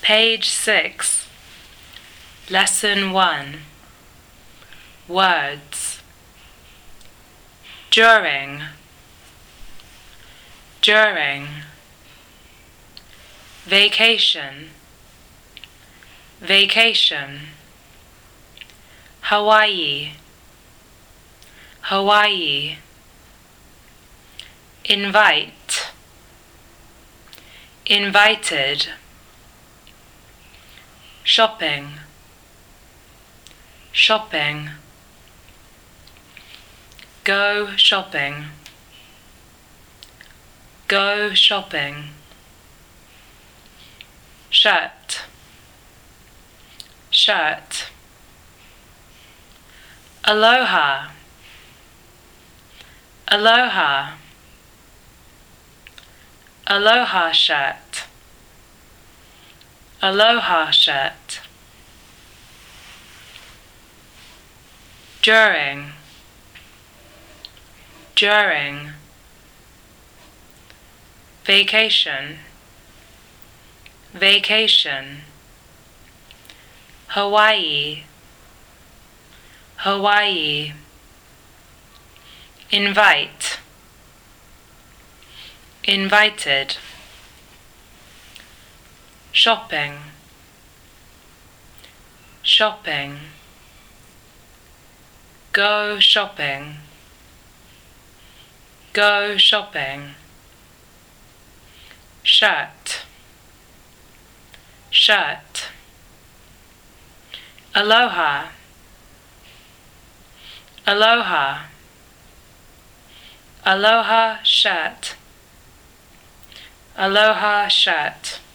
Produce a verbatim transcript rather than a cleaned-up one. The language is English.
Page six, Lesson one, Words. During, during. Vacation, vacation. Hawaii, Hawaii. Invite, invited. Shopping, shopping. Go shopping, go shopping. Shirt, shirt. Aloha, aloha. Aloha shirt, aloha shirt. During, during. Vacation, vacation. Hawaii, Hawaii. Invite, invited. Shopping, shopping. Go shopping, go shopping. Shirt, shirt. Aloha, aloha. Aloha shirt, aloha shirt.